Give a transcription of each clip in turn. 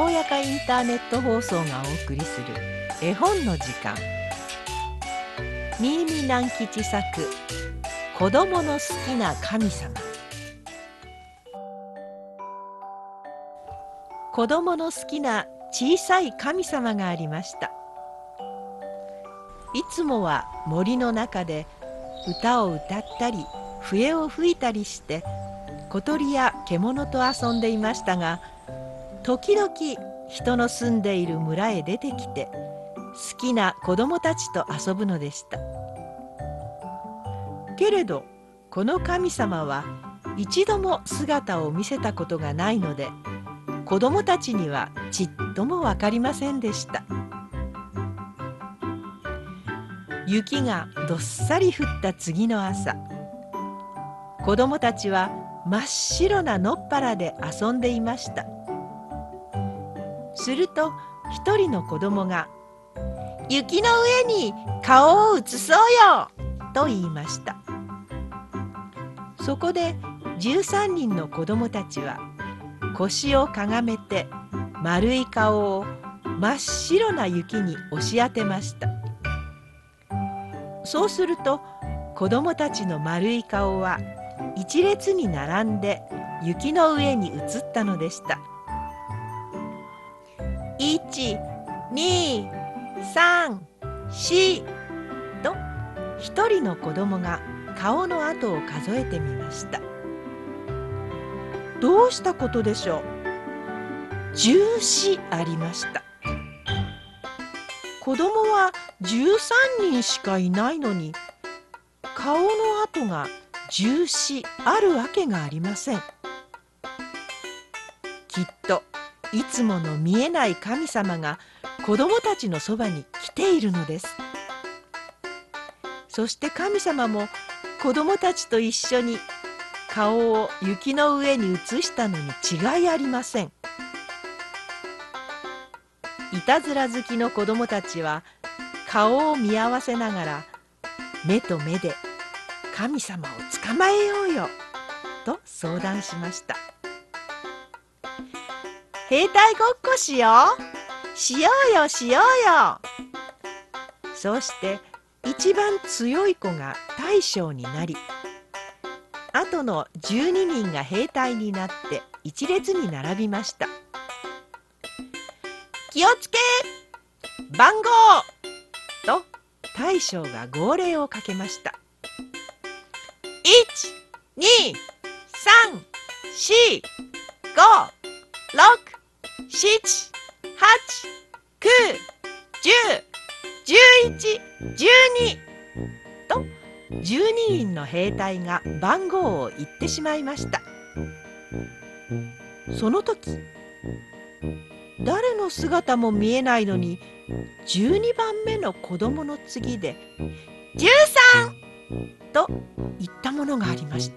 おやかインターネット放送がお送りする絵本の時間。新見南吉作子どもの好きな神様。子どもの好きな小さい神様がありました。いつもは森の中で歌を歌ったり笛を吹いたりして小鳥や獣と遊んでいましたが、時々人の住んでいる村へ出てきて好きな子供たちと遊ぶのでした。けれどこの神様は一度も姿を見せたことがないので、子供たちにはちっとも分かりませんでした。雪がどっさり降った次の朝、子供たちは真っ白な野っ原で遊んでいました。すると一人の子供が「雪の上に顔を移そうよ!」と言いました。そこで13人の子供たちは腰をかがめて丸い顔を真っ白な雪に押し当てました。そうすると子供たちの丸い顔は一列に並んで雪の上に移ったのでした。1、2、3、4と一人の子供が顔の跡を数えてみました。どうしたことでしょう。14ありました。子供は13人しかいないのに、顔の跡が14あるわけがありません。きっといつもの見えない神様が子供たちのそばに来ているのです。そして神様も子供たちと一緒に顔を雪の上に移したのに違いありません。いたずら好きの子供たちは顔を見合わせながら目と目で神様を捕まえようよと相談しました。兵隊ごっこしよう、しようよしようよ。そうして一番強い子が大将になり、あとの12人が兵隊になって一列に並びました。気をつけ、番号と大将が号令をかけました。1、2、3、4、5、6、7、8、9、10、11、12と12人の兵隊が番号を言ってしまいました。その時誰の姿も見えないのに12番目の子供の次で13と言ったものがありました。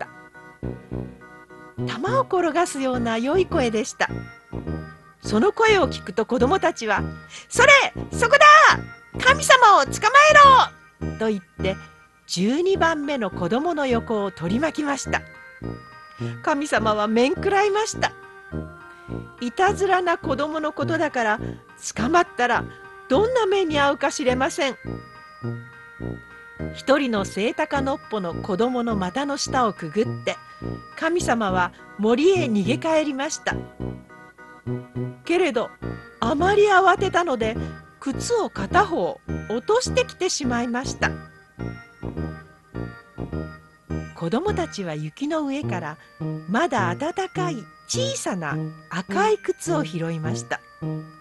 玉を転がすような良い声でした。その声を聞くと子供たちは「それ、そこだ！神様を捕まえろ！」と言って12番目の子供の横を取り巻きました。神様は面食らいました。いたずらな子供のことだから捕まったらどんな目に遭うかしれません。一人のセイタカノッポの子供の股の下をくぐって神様は森へ逃げ帰りました。けれどあまり慌てたので靴を片方落としてきてしまいました。子供たちは雪の上からまだ暖かい小さな赤い靴を拾いました。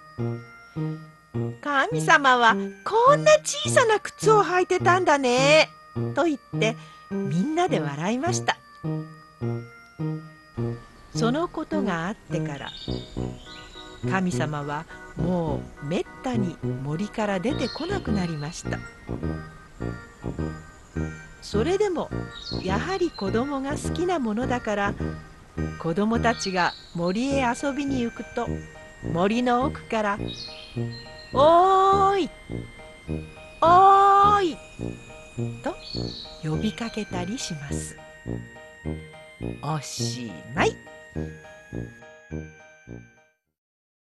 神様はこんな小さな靴を履いてたんだねと言ってみんなで笑いました。そのことがあってから神様はもうめったに森から出てこなくなりました。それでもやはり子供が好きなものだから、子供たちが森へ遊びに行くと森の奥から「おーいおーい!」と呼びかけたりします。おしまい。